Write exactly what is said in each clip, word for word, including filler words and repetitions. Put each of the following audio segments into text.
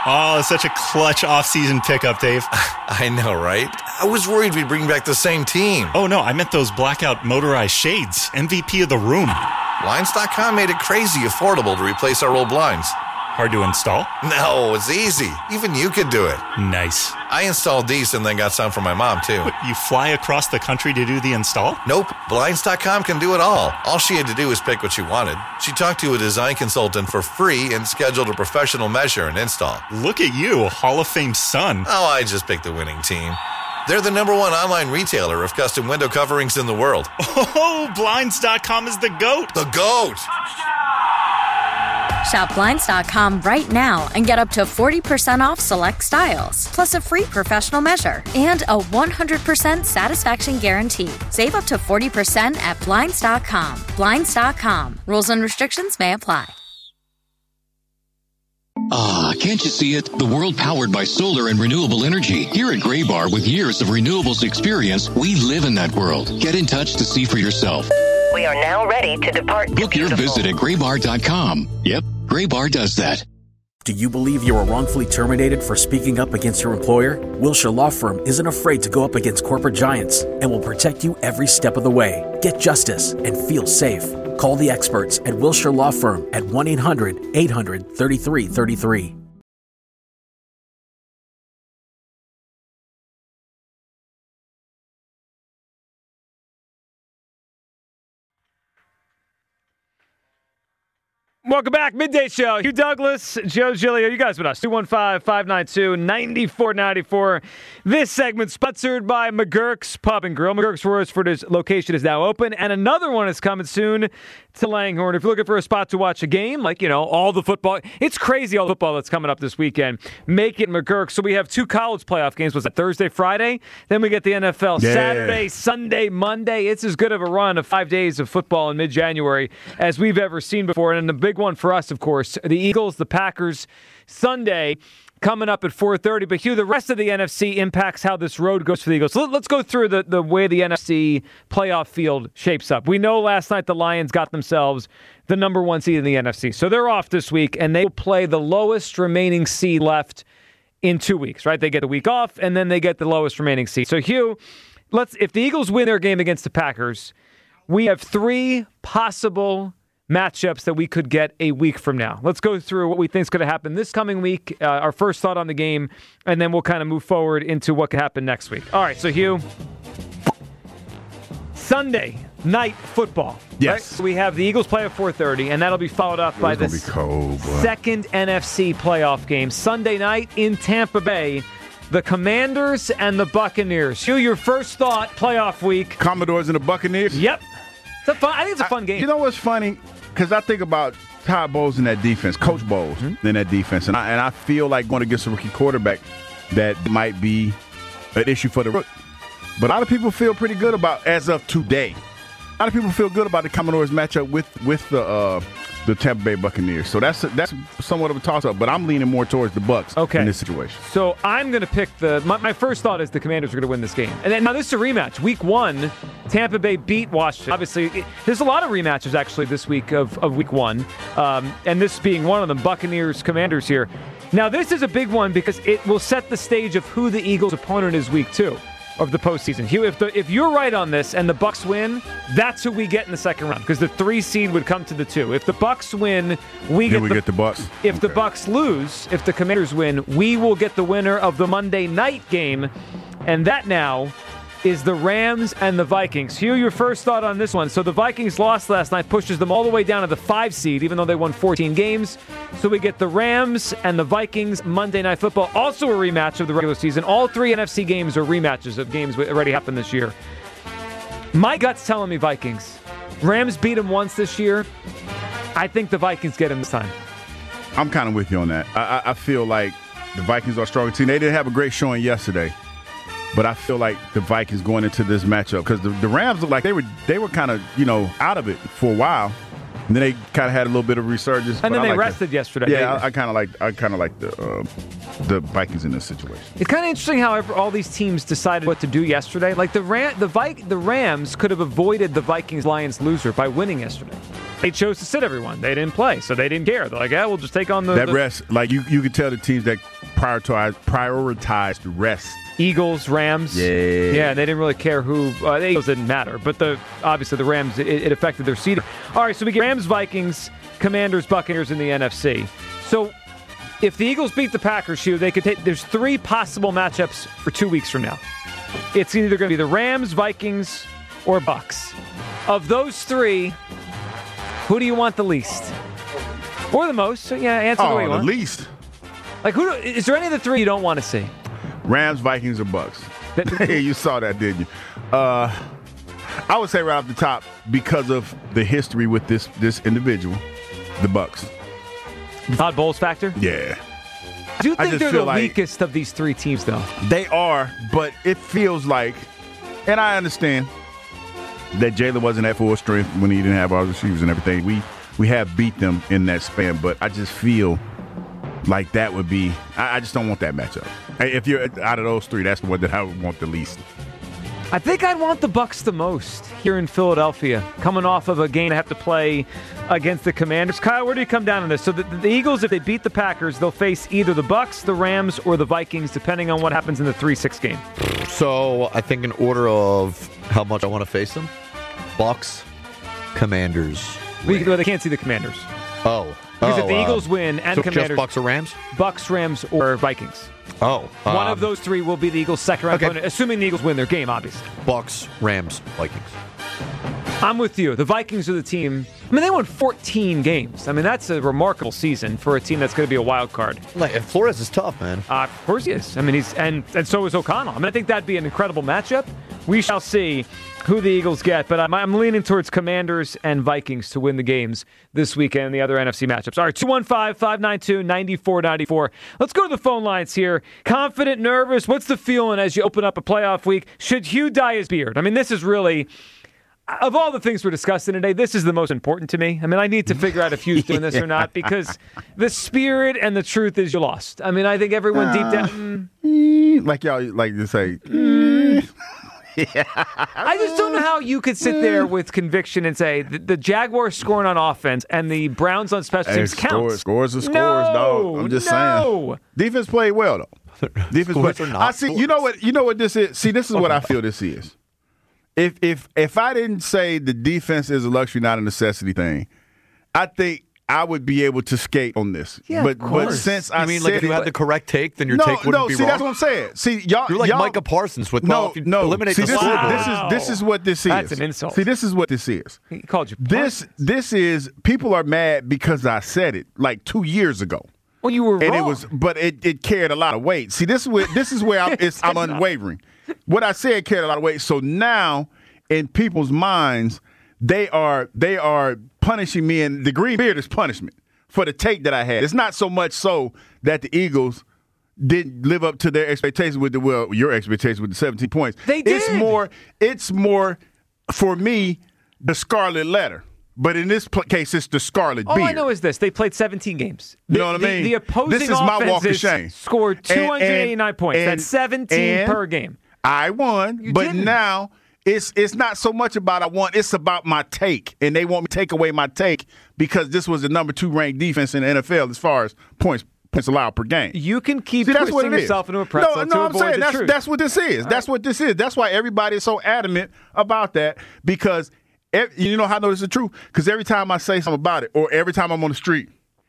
Oh, such a clutch off-season pickup, Dave. I know, right? I was worried we'd bring back the same team. Oh, no, I meant those blackout motorized shades. M V P of the room. Blinds dot com made it crazy affordable to replace our old blinds. Hard to install? No, it's easy. Even you could do it. Nice. I installed these and then got some for my mom, too. What, you fly across the country to do the install? Nope. Blinds dot com can do it all. All she had to do was pick what she wanted. She talked to a design consultant for free and scheduled a professional measure and install. Look at you, Hall of Fame son. Oh, I just picked the winning team. They're the number one online retailer of custom window coverings in the world. Oh, Blinds dot com is the GOAT. The GOAT! Shop Blinds dot com right now and get up to forty percent off select styles, plus a free professional measure and a one hundred percent satisfaction guarantee. Save up to forty percent at Blinds dot com. Blinds dot com. Rules and restrictions may apply. Ah, can't you see it? The world powered by solar and renewable energy. Here at Graybar, with years of renewables experience, we live in that world. Get in touch to see for yourself. We are now ready to depart. Book your visit at graybar dot com. Yep, Graybar does that. Do you believe you were wrongfully terminated for speaking up against your employer? Wilshire Law Firm isn't afraid to go up against corporate giants and will protect you every step of the way. Get justice and feel safe. Call the experts at Wilshire Law Firm at one eight hundred eight hundred thirty-three thirty-three. Welcome back. Midday Show. Hugh Douglas, Joe Giglio. You guys with us. two one five, five nine two, nine four nine four. This segment sponsored by McGurk's Pub and Grill. McGurk's Royersford location is now open, and another one is coming soon to Langhorne. If you're looking for a spot to watch a game, like, you know, all the football. It's crazy, all the football that's coming up this weekend. Make it McGurk's. So we have two college playoff games. Was it Thursday, Friday? Then we get the N F L yeah. Saturday, Sunday, Monday. It's as good of a run of five days of football in mid-January as we've ever seen before. And the big one for us, of course, the Eagles, the Packers, Sunday coming up at four thirty. But, Hugh, the rest of the N F C impacts how this road goes for the Eagles. So let's go through the, the way the N F C playoff field shapes up. We know last night the Lions got themselves the number one seed in the N F C. So they're off this week, and they will play the lowest remaining seed left in two weeks, right? They get the week off, and then they get the lowest remaining seed. So, Hugh, let's if the Eagles win their game against the Packers, we have three possible matchups that we could get a week from now. Let's go through what we think is going to happen this coming week, uh, our first thought on the game, and then we'll kind of move forward into what could happen next week. All right, so Hugh, Sunday night football. Yes. Right? So we have the Eagles play at four thirty, and that'll be followed up by the second N F C playoff game. Sunday night in Tampa Bay, the Commanders and the Buccaneers. Hugh, your first thought, playoff week. Commodores and the Buccaneers? Yep. It's a fun, I think it's a fun I, game. You know what's funny? Because I think about Todd Bowles in that defense, Coach Bowles mm-hmm. in that defense, and I, and I feel like going against a rookie quarterback that might be an issue for the rookie. But a lot of people feel pretty good about, as of today, a lot of people feel good about the Commodores matchup with with the uh, the Tampa Bay Buccaneers. So that's that's somewhat of a toss-up, but I'm leaning more towards the Bucs okay. in this situation. So I'm going to pick the my, – my first thought is the Commanders are going to win this game. And then now this is a rematch. Week one, Tampa Bay beat Washington. Obviously, it, there's a lot of rematches actually this week of, of week one, um, and this being one of them, Buccaneers, Commanders here. Now this is a big one because it will set the stage of who the Eagles' opponent is week two of the postseason. Hugh, if the if you're right on this and the Bucs win, that's who we get in the second round because the three seed would come to the two. If the Bucs win, we Then get we the, get the Bucs. If okay. the Bucs lose, if the Commanders win, we will get the winner of the Monday night game, and that now is the Rams and the Vikings. Hugh, your first thought on this one. So the Vikings lost last night, pushes them all the way down to the five seed, even though they won fourteen games. So we get the Rams and the Vikings Monday Night Football. Also a rematch of the regular season. All three N F C games are rematches of games that already happened this year. My gut's telling me Vikings. Rams beat them once this year. I think the Vikings get them this time. I'm kind of with you on that. I, I feel like the Vikings are a stronger team. They didn't have a great showing yesterday. But I feel like the Vikings going into this matchup because the, the Rams look like they were they were kind of, you know, out of it for a while. And then they kind of had a little bit of resurgence. And then I they like rested the, yesterday. Yeah, I, I kind of like I kind of like the uh, the Vikings in this situation. It's kind of interesting how all these teams decided what to do yesterday. Like the Ram, the Vic, the Rams could have avoided the Vikings-Lions loser by winning yesterday. They chose to sit everyone. They didn't play, so they didn't care. They're like, yeah, we'll just take on the that the rest. Like you, you could tell the teams that prioritize prioritized rest. Eagles, Rams. Yeah, yeah. They didn't really care who. Uh, the Eagles didn't matter, but the obviously the Rams it, it affected their seeding. All right, so we get Rams, Vikings, Commanders, Buccaneers in the N F C. So if the Eagles beat the Packers, Hugh, they could take. There's three possible matchups for two weeks from now. It's either going to be the Rams, Vikings, or Bucks. Of those three, who do you want the least? Or the most? So, yeah, answer oh, the way you the want. least. Like, who? Do, is there any of the three you don't want to see? Rams, Vikings, or Bucks? Hey, you saw that, didn't you? Uh, I would say right off the top, because of the history with this this individual, the Bucks. Todd Bowles factor? Yeah. I do I think just they're feel the like weakest of these three teams, though. They are, but it feels like, and I understand that Jalen wasn't at full strength when he didn't have all the receivers and everything. We we have beat them in that span, but I just feel like that would be – I just don't want that matchup. If you're out of those three, that's the one that I would want the least. I think I'd want the Bucks the most here in Philadelphia, coming off of a game they have to play against the Commanders. Kyle, where do you come down on this? So the, the Eagles, if they beat the Packers, they'll face either the Bucks, the Rams, or the Vikings, depending on what happens in the three six game. So I think in order of how much I want to face them, Bucks, Commanders. We, well, they can't see the Commanders. Oh. Because oh, if the uh, Eagles win and so Commanders... just Bucks or Rams? Bucks, Rams, or Vikings. Oh. One um, of those three will be the Eagles' second-round okay. opponent, assuming the Eagles win their game, obviously. Bucks, Rams, Vikings. I'm with you. The Vikings are the team. I mean, they won fourteen games. I mean, that's a remarkable season for a team that's going to be a wild card. Like, Flores is tough, man. Uh, of course he is. I mean, he's and and so is O'Connell. I mean, I think that'd be an incredible matchup. We shall see who the Eagles get, but I'm, I'm leaning towards Commanders and Vikings to win the games this weekend and the other N F C matchups. All right, two one five, five nine two, nine four nine four. Let's go to the phone lines here. Confident, nervous, what's the feeling as you open up a playoff week? Should Hugh dye his beard? I mean, this is really... Of all the things we're discussing today, this is the most important to me. I mean, I need to figure out if Hugh's doing this or not, because the spirit and the truth is you lost. I mean, I think everyone uh, deep down... Mm, like y'all like to say... Mm, yeah. I just don't know how you could sit there with conviction and say the, the Jaguars scoring on offense and the Browns on special teams hey, counts. Scores, scores are scores, no, dog. I'm just no. saying. Defense played well, though. Defense played. Are not I see. scores. You know what? You know what this is. See, this is what I feel this is. If if if I didn't say the defense is a luxury, not a necessity thing, I think I would be able to skate on this. Yeah, but of course. but since You I mean said like if you it, had the correct take, then your no, take wouldn't no, be see, wrong? that's what I'm saying. See, y'all, You're like y'all, Micah Parsons with no, well, if you no. eliminate See, the this, is, scoreboard. this is this is what this is. That's an insult. See, this is what this is. He called you This Parsons. this is people are mad because I said it like two years ago. Well, you were and wrong. it was, but it, it carried a lot of weight. See, this is where this is where I'm, it's, I'm unwavering. What I said carried a lot of weight. So now, in people's minds, they are they are punishing me, and the green beard is punishment for the take that I had. It's not so much so that the Eagles didn't live up to their expectations with the well, your expectations with the seventeen points. They did. It's more. It's more for me the scarlet letter. But in this pl- case, it's the scarlet All beard. I know is this. They played seventeen games. You The, know what I the- mean? The opposing This is my walk of offenses shame. scored two hundred eighty-nine And- points. and- That's seventeen and per game. I won, You but didn't. now it's it's not so much about I won. It's about my take, and they want me to take away my take because this was the number two ranked defense in the N F L as far as points points allowed per game. You can keep See, that's what twisting it is. yourself into a pretzel no, to no, I'm avoid saying the that's truth. that's what this is. All That's right. what this is. That's why everybody is so adamant about that because ev- you know how I know this is true? Because every time I say something about it, or every time I'm on the street,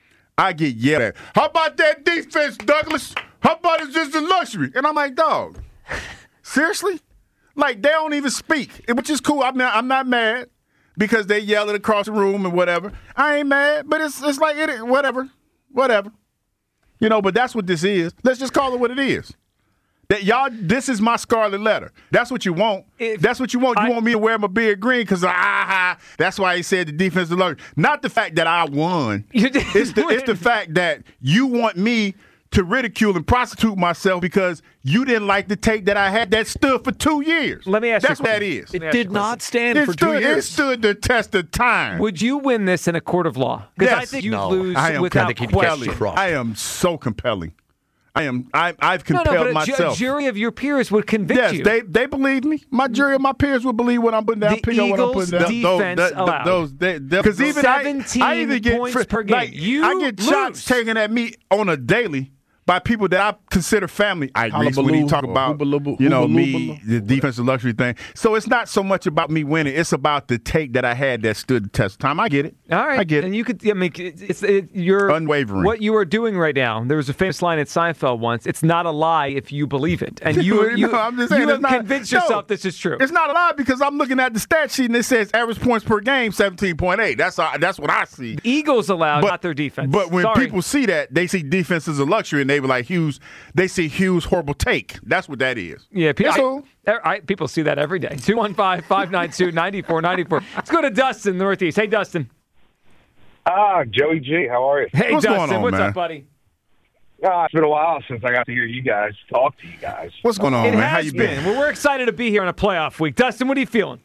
I get yelled at. How about that defense, Douglas? How about it's just a luxury? And I'm like, dog, seriously? Like, they don't even speak, which is cool. I'm not, I'm not mad because they yell it across the room and whatever. I ain't mad, but it's it's like, it, whatever, whatever. You know, but that's what this is. Let's just call it what it is. That y'all, this is my scarlet letter. That's what you want. If that's what you want. You I, want me to wear my beard green because ah, that's why he said the defense is luxury. Not the fact that I won. You didn't it's the win. it's the fact that you want me to ridicule and prostitute myself because you didn't like the take that I had that stood for two years. Let me ask you That's a what that question. is. Let me It ask you did a not question. stand It for stood, two it years. stood the test of time. Would you win this in a court of law? Because I Yes. think you'd No. lose I am without I think he'd catch question. the cross. I am so compelling. I am. I, I've No, compelled no, but a, ju- myself. a jury of your peers would convict yes, you. they they believe me. My jury of my peers would believe what I'm putting down. The Pick up what I'm Eagles' putting down. defense those, allowed those, because even I, seventeen I even get points fr- per game. Like, You I get lose. shots taken at me on a daily by people that I consider family. I Reese, when you talk about, you know, me, the defensive luxury thing. So it's not so much about me winning. It's about the take that I had that stood the test of time. I get it. All right. I get and it. you could, I mean, it's, it, you're unwavering. What you are doing right now, there was a famous line at Seinfeld once, it's not a lie if you believe it. And you, you, no, I'm just saying you have it's not, convinced no, yourself this is true. It's not a lie because I'm looking at the stat sheet and it says average points per game, seventeen point eight. That's uh, that's what I see. Eagles allowed, but, not their defense. But when Sorry. people see that, they see defense as a luxury and they be like, Hughes, they see Hughes' horrible take. That's what that is. Yeah, people, so, I, I, people see that every day. two one five, five nine two, nine four nine four. Let's go to Dustin, Northeast. Hey, Dustin. Ah, Joey G, how are you? Hey, What's Dustin. going on, What's man? up, buddy? Ah, it's been a while since I got to hear you guys talk to you guys. What's going on, It man? has How you been? Well, we're excited to be here on a playoff week. Dustin, what are you feeling?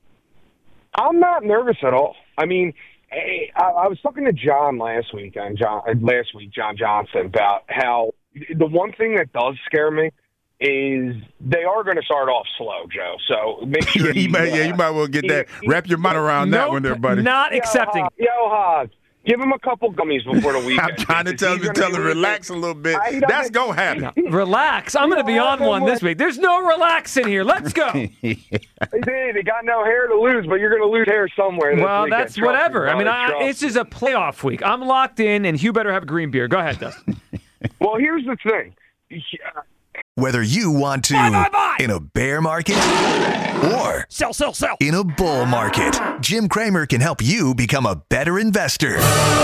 I'm not nervous at all. I mean, hey, I, I was talking to John last week, on John uh, last week, John Johnson, about how the one thing that does scare me is they are going to start off slow, Joe. So make sure. yeah, you you, might, uh, yeah, you might well get that. Wrap your mind around that Nope, one there, buddy. Not Yo, accepting. Hog, yo, Hog, give him a couple gummies before the weekend. I'm trying to Because tell he's him, gonna tell be him, losing. relax a little bit. I- That's going to happen. No, relax. I'm going to be on one this week. There's no relax in here. Let's go. They did. They got no hair to lose, but you're going to lose hair somewhere. This Well, weekend. that's Trust whatever. me, I mean, brother, I, trust this is a playoff week. I'm locked in, and Hugh better have a green beer. Go ahead, Dustin. Well, here's the thing. Whether you want to Buy, buy, buy. in a bear market or Sell, sell, sell. in a bull market, Jim Cramer can help you become a better investor.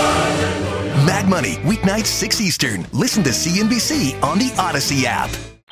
Mad Money, weeknights six Eastern. Listen to C N B C on the Odyssey app.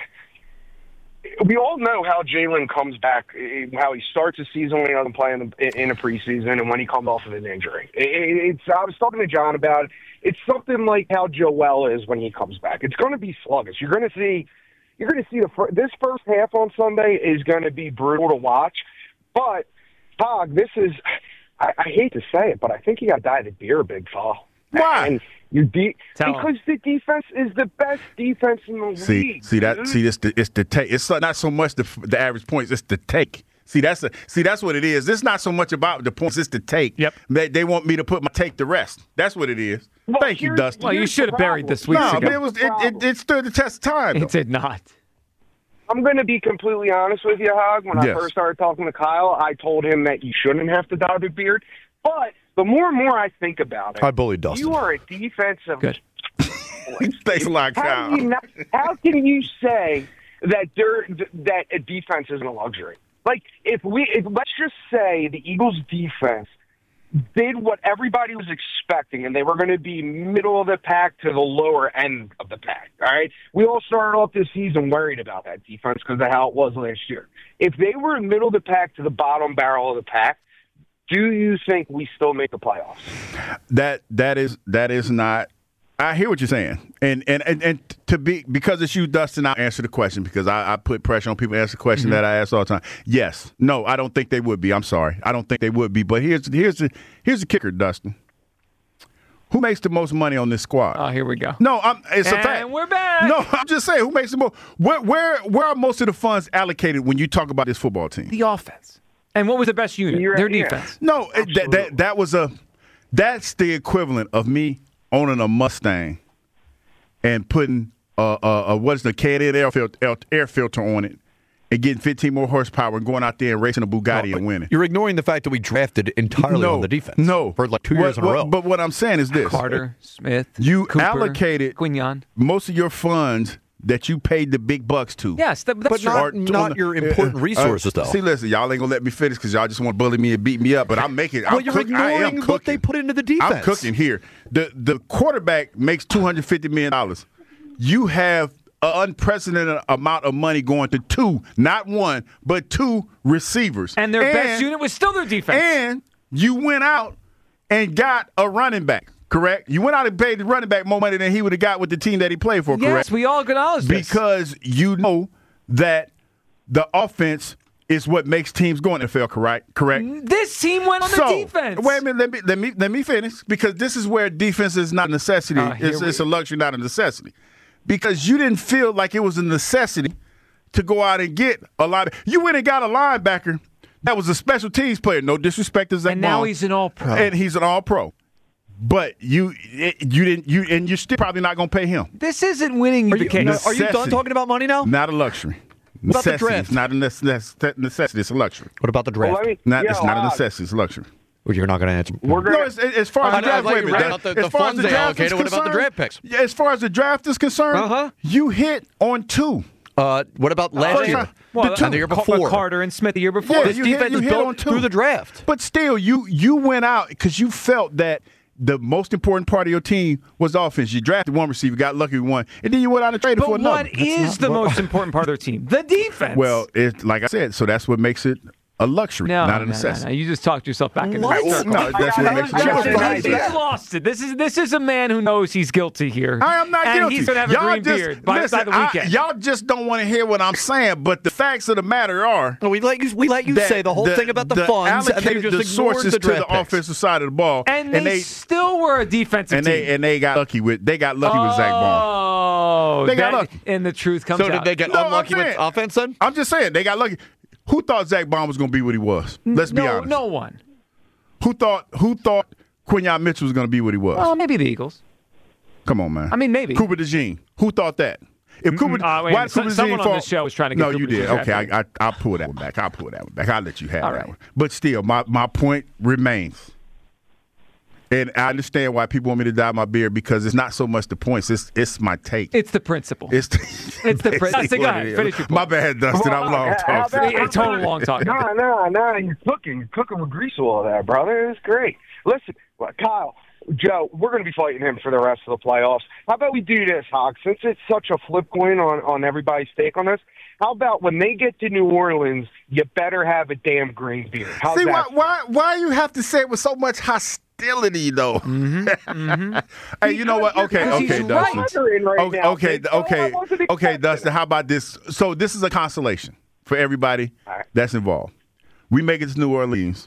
We all know how Jalen comes back, eh, how he starts a season when he doesn't play in, the, in a preseason, and when he comes off of an injury. It, it's. I was talking to John about it. It's something like how Joel is when he comes back. It's going to be sluggish. You're going to see. You're going to see the fir- this first half on Sunday is going to be brutal to watch. But Hog, this is. I, I hate to say it, but I think you got to die the beer, big fall. Why? And you de- Tell because the defense is the best defense in the See, league. see that. dude. See this. It's the take. It's not so much the the average points. It's the take. See, that's a, see that's what it is. It's not so much about the points. It's the take. Yep. They, they want me to put my take to rest. That's what it is. Well, Thank you, here's- Dustin. Well, you Here's should the have buried problem. this weeks no, ago. but it was it, it, it stood the test of time. though. It did not. I'm going to be completely honest with you, Hog. When Yes. I first started talking to Kyle, I told him that you shouldn't have to dye the beard. But the more and more I think about it, I bullied Dustin. you are a defensive. Good. Thanks a lot, How, Kyle. do you not, how can you say that there, that a defense isn't a luxury? Like, if we, if, let's just say the Eagles' defense did what everybody was expecting, and they were going to be middle of the pack to the lower end of the pack, all right? We all started off this season worried about that defense because of how it was last year. If they were middle of the pack to the bottom barrel of the pack, do you think we still make the playoffs? That that is that is not. I hear what you're saying, and and and, and to be because it's you, Dustin. I'll answer the question because I, I put pressure on people to answer the question Mm-hmm. that I ask all the time. Yes, no, I don't think they would be. I'm sorry, I don't think they would be. But here's here's the here's the kicker, Dustin. Who makes the most money on this squad? Oh, here we go. No, I'm, it's a And fact. we're back. No, I'm just saying, who makes the most? Where where where are most of the funds allocated when you talk about this football team? The offense. And what was the best unit? You're- Their yeah. defense. No, it, that, that that was a that's the equivalent of me owning a Mustang and putting uh uh, uh what is the K N air filter, air filter on it and getting fifteen more horsepower and going out there and racing a Bugatti No, and winning. You're ignoring the fact that we drafted entirely no, on the defense. No, For like two What- years in a what- row. But what I'm saying is this: Carter, Smith, you Cooper, allocated Quignon. most of your funds that you paid the big bucks to. Yes, that, that's But true. not- Or- not on- your important uh, resources, though. See, listen, y'all ain't gonna let me finish because y'all just want to bully me and beat me up. But I'm making. Well, I'm you're cook- I am ignoring what they cooking. put into the defense. I'm cooking here. The the quarterback makes two hundred fifty million dollars. You have an unprecedented amount of money going to two, not one, but two receivers. And their best unit was still their defense. And you went out and got a running back. Correct? You went out and paid the running back more money than he would have got with the team that he played for, correct? Yes, we all acknowledge this. Because you know that the offense is what makes teams go in the N F L, correct? Correct? This team went on So, the defense. wait a minute, let me let me let me finish because this is where defense is not a necessity. Oh, here it's, we- it's a luxury, not a necessity. because you didn't feel like it was a necessity to go out and get a lot of – you went and got a linebacker that was a special teams player. No disrespect to Zach And now Baum. he's an all-pro. And he's an all-pro. But you you didn't – you and you're still probably not going to pay him. This isn't winning Are the you, case. no, are you done talking about money now? Not a luxury. What about the Necessity. draft? It's not a necess- necessity. It's a luxury. What about the draft? Well, let me- Not, yeah, it's not a uh, necessity. It's a luxury. Well, you're not going to answer. We're gonna, No, as, as far as I the know, draft, like wait a you minute. ran out the- as the far as funds the they draft is allocated. What about the concerned- draft picks? Yeah, as far as the draft is concerned, Uh-huh. you hit on two. Uh, what about last First year? time- Well, the two. and the year Ca- before. Carter and Smith the year before. Yeah, This you hit- defense you is hit on built two. through the draft. But still, you you went out because you felt that the most important part of your team was the offense. You drafted one receiver, got lucky with one, and then you went out and traded But for another. what is the most important part of their team? The defense. Well, it, like I said, so that's what makes it a luxury, no, not a no, necessity. no, no. You just talked yourself back in What? the circle. No, that's what makes it a I got luxury. an He's, idea. he's lost it. This is this is a man who knows he's guilty here. I am not and guilty. he's going to have a y'all green just, beard by, listen, by the I- weekend. y'all just don't want to hear what I'm saying, but the facts of the matter are No, we let you. We let you that say the whole thing about the, funds, and then you allocated just the ignored sources the to draft the picks. offensive side of the ball, and, they still were a defensive and team. they and they got lucky with they got lucky with Zach Baum. Oh, They got that- lucky. And the truth comes So out. did they get No, I'm unlucky with saying- offense then? I'm just saying they got lucky. Who thought Zach Baum was going to be what he was? Let's be no, honest. no one. Who thought Who thought Quinyon Mitchell was going to be what he was? Well, maybe the Eagles. Come on, man. I mean, maybe. Cooper DeJean. Who thought that? If Cooper, uh, wait, why did so- Cooper someone DeJean on fall? this show was trying to get No, Cooper you did. DeJean Okay, drafted. I, I, I'll pull that one back. I'll pull that one back. I'll let you have All that right. one. But still, my, my point remains. And I understand why people want me to dye my beard because it's not so much the points. It's it's my take. It's the principle. It's the, It's the prin- basically Go what ahead, it is. finish your My point. bad, Dustin. I'm long How talking. about- A total long talk. No, no, no. You're cooking. You're cooking with grease all there, brother. It's great. Listen, well, Kyle, Joe, we're going to be fighting him for the rest of the playoffs. How about we do this, Hawk? Since it's such a flip coin on, on everybody's take on this, how about when they get to New Orleans, you better have a damn green beard? How's See, that? why, why why you have to say it with so much hostility, though? Mm-hmm, mm-hmm. Hey, you know what? Okay, Because okay, he's Dustin. right. Right Okay, now, okay, kid. Oh, I okay, wasn't okay, expecting Dustin. it. How about this? So this is a consolation for everybody All right. that's involved. We make it to New Orleans.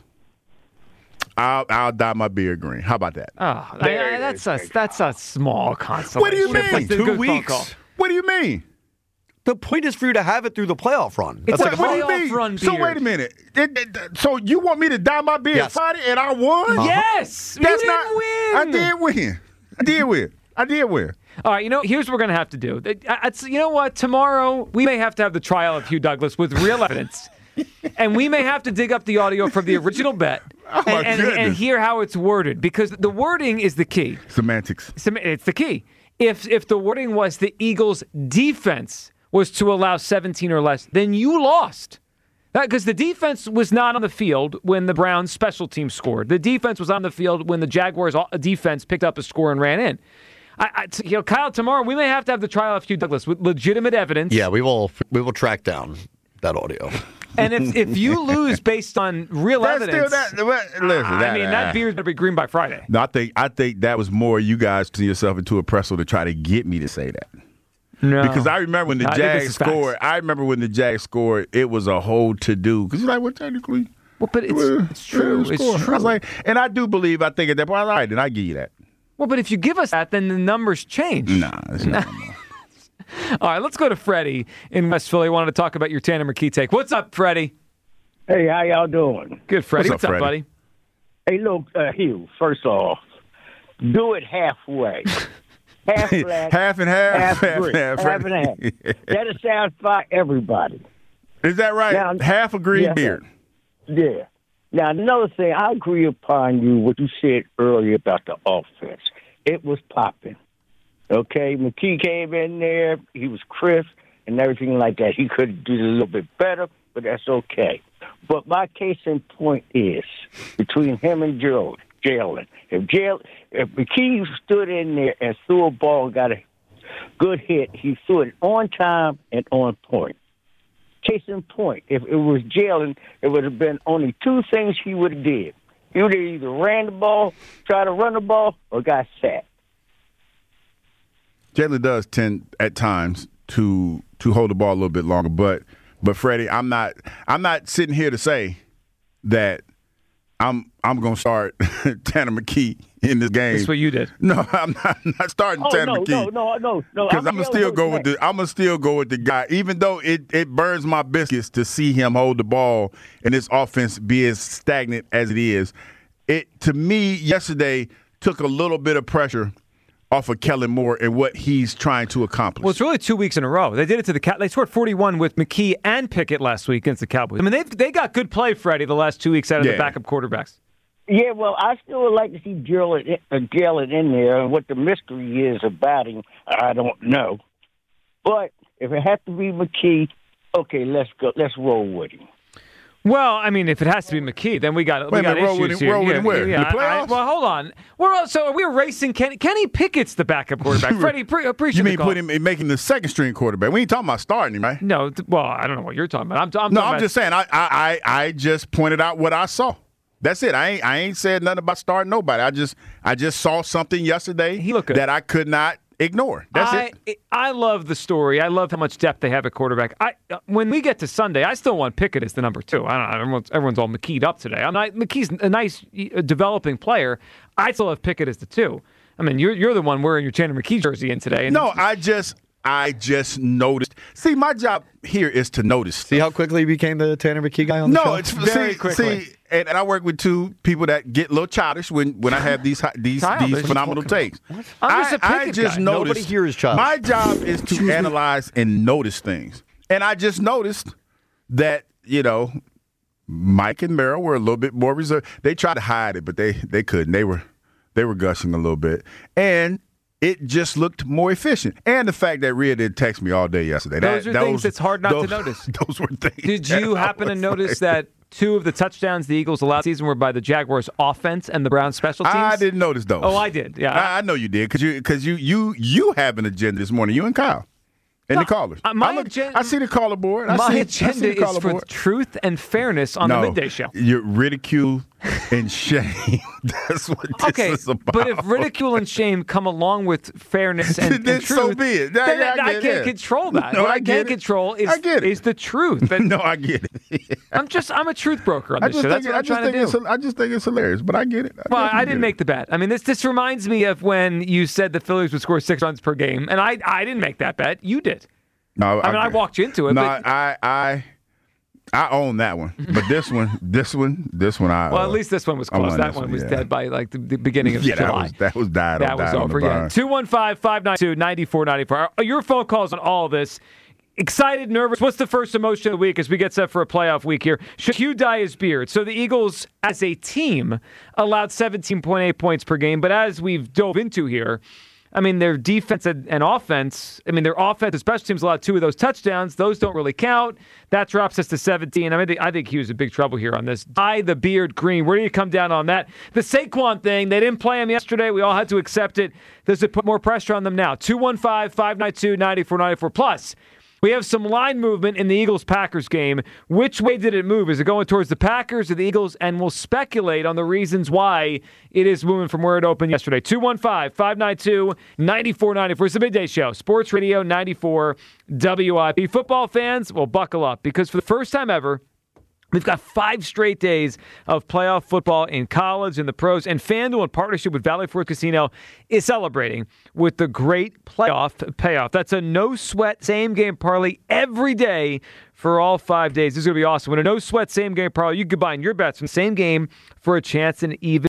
I'll I'll dye my beard green. How about that? Oh, I- There I- it that's is, a that's a small consolation. What do you It's mean? a good phone call. What do you mean? The point is for you to have it through the playoff run. It's That's a like What do you playoff mean? run So beard. wait a minute. It- it- so you want me to dye my beard Yes. Friday and I won? Yes, That's you not. didn't win. I did win. I did win. I did win. All right, you know, here's what we're going to have to do. It- I- It's, you know what? Tomorrow, we may have to have the trial of Hugh Douglas with real evidence. And we may have to dig up the audio from the original bet Oh, my and, and, goodness. and hear how it's worded because the wording is the key. Semantics. Sem- It's the key. If if the wording was the Eagles' defense was to allow seventeen or less, then you lost. Because the defense was not on the field when the Browns special team scored. The defense was on the field when the Jaguars defense picked up a score and ran in. I, I, you know, Kyle, tomorrow we may have to have the trial of Hugh Douglas with legitimate evidence. Yeah, we will. We will track down that audio. And if if you lose based on real That's evidence, still that. Listen, I that, mean that beard's gonna be green by Friday. No, I think I think that was more you guys to yourself into a pretzel to try to get me to say that. No, Because I remember when the I think this Jags is facts. scored. I remember when the Jags scored. It was a whole to do. Because you're like, well, technically, Well, but it's, well, it's true. yeah, It's score. true. I was like, and I do believe. I think at that point, all right, then I give you that. Well, but if you give us that, then the numbers change. Nah, it's not. All right, let's go to Freddie in West Philly. I wanted to talk about your Tanner McKee take. What's up, Freddie? Hey, how y'all doing? Good, Freddie. What's What's, up, up, Freddie? buddy? Hey, look, uh, Hugh, first off, do it halfway. Half black, half and half, half half, green, half, half and half. That'll satisfy everybody. Is that right? Now- half a green Yeah. beard. Yeah. Now, another thing, I agree upon you, what you said earlier about the offense. It was popping. Okay, McKee came in there. He was crisp and everything like that. He could do it a little bit better, but that's okay. But my case in point is between him and Joe, Jalen. If Jalen, if McKee stood in there and threw a ball and got a good hit, he threw it on time and on point. Case in point, if it was Jalen, it would have been only two things he would have did. He would have either ran the ball, tried to run the ball, or got sacked. Jalen does tend at times to to hold the ball a little bit longer, but but Freddie, I'm not I'm not sitting here to say that I'm I'm gonna start Tanner McKee in this game. That's what you did. No, I'm not, I'm not starting Oh, Tanner no, McKee. no, no, no, no. Because I'm gonna still go with the. I'm gonna still go with the guy, even though it, it burns my biscuits to see him hold the ball and this offense be as stagnant as it is. It to me yesterday took a little bit of pressure off of Kellen Moore and what he's trying to accomplish. Well, it's really two weeks in a row. They did it to the Cow- They scored forty-one with McKee and Pickett last week against the Cowboys. I mean, they they got good play, Freddie, the last two weeks out of Yeah. the backup quarterbacks. Yeah, well, I still would like to see Jalen uh, Jalen in there, and what the mystery is about him, I don't know. But if it has to be McKee, okay, let's go. Let's roll with him. Well, I mean, if it has to be McKee, then we got we Wait a got minute, roll issues with him- here. roll with yeah, him where? yeah, In the I- playoffs? I- well, hold on. We're also are we racing Kenny? Kenny Pickett's the backup quarterback. Freddie, pre- appreciate You mean the call. put him in making the second string quarterback? We ain't talking about starting him, right? No, th- well, I don't know what you're talking about. I'm, I'm No, talking I'm about, just saying. I, I I I just pointed out what I saw. That's it. I ain't I ain't said nothing about starting nobody. I just I just saw something yesterday He looked good. that I could not ignore. That's I, it. I love the story. I love how much depth they have at quarterback. I uh, when we get to Sunday, I still want Pickett as the number two. I don't know. Everyone's, everyone's all McKee'd up today. I'm not, McKee's a nice uh, developing player. I still have Pickett as the two. I mean, you're you're the one wearing your Tanner McKee jersey in today. And No, I just I just noticed. See, my job here is to notice. See how quickly he became the Tanner McKee guy on the show? No, it's Very see, quickly. see, and, and I work with two people that get a little childish when, when I have these hi- these Childish? these phenomenal takes. I'm just a I, I Pickett just guy. noticed. Nobody here is childish. My job is to analyze and notice things, and I just noticed that you know Mike and Merrill were a little bit more reserved. They tried to hide it, but they they couldn't. They were they were gushing a little bit, and it just looked more efficient. And the fact that Rhea didn't text me all day yesterday. Those that, are things that's hard not to those- notice. Those were things. Did that you I happen to was notice like- that two of the touchdowns the Eagles allowed this season were by the Jaguars' offense and the Browns' special teams? I didn't notice those. Oh, I did. Yeah. I, I know you did because you because you you you have an agenda this morning. You and Kyle and the callers. uh, my I, look, agenda- I see the caller board. I My see, I agenda see the is caller for board. truth and fairness on no, the midday show. Your ridicule and shame. That's what this Okay, is about. but if ridicule and shame come along with fairness and, and Then truth, so be it. Yeah, then yeah, I I get can't it. control that. No, what I I, get can't it. control is, I get it. is the truth. But no, I get it. I'm just I'm a truth broker on I this just show. think, That's it- what I I'm just trying to think do. it's I just think it's hilarious, but I get it. I Well, definitely I didn't get make it. the bet. I mean, this this reminds me of when you said the Phillies would score six runs per game, and I I didn't make that bet. You did. No, I mean, I walked you into it. No, but, I I I own that one, but this one, this one, this one, I. well, uh, at least this one was I close. won That this one one, was yeah. dead by like the, the beginning of yeah, that July. was that was died. That on, was died on over, the yeah. vine. two one five, five nine two, nine four nine four. Your phone calls on all this. Excited, nervous. What's the first emotion of the week as we get set for a playoff week here? Should Hugh dye his beard? So the Eagles, as a team, allowed seventeen point eight points per game. But as we've dove into here, I mean, their defense and, and offense, I mean, their offense, special teams allowed two of those touchdowns. Those don't really count. That drops us to seventeen. I mean, I think Hugh's in big trouble here on this. Dye the beard green. Where do you come down on that? The Saquon thing, they didn't play him yesterday. We all had to accept it. Does it put more pressure on them now? two one five, five nine two, nine four nine four. Plus, we have some line movement in the Eagles-Packers game. Which way did it move? Is it going towards the Packers or the Eagles? And we'll speculate on the reasons why it is moving from where it opened yesterday. two one five, five nine two, nine four nine four. It's the Midday Show. Sports Radio ninety-four W I P. Football fans, well, buckle up because for the first time ever, we've got five straight days of playoff football in college and the pros, and FanDuel, in partnership with Valley Forge Casino, is celebrating with the great playoff payoff. That's a no-sweat same-game parlay every day for all five days. This is going to be awesome. With a no-sweat same-game parlay, you combine your bets from the same game for a chance in even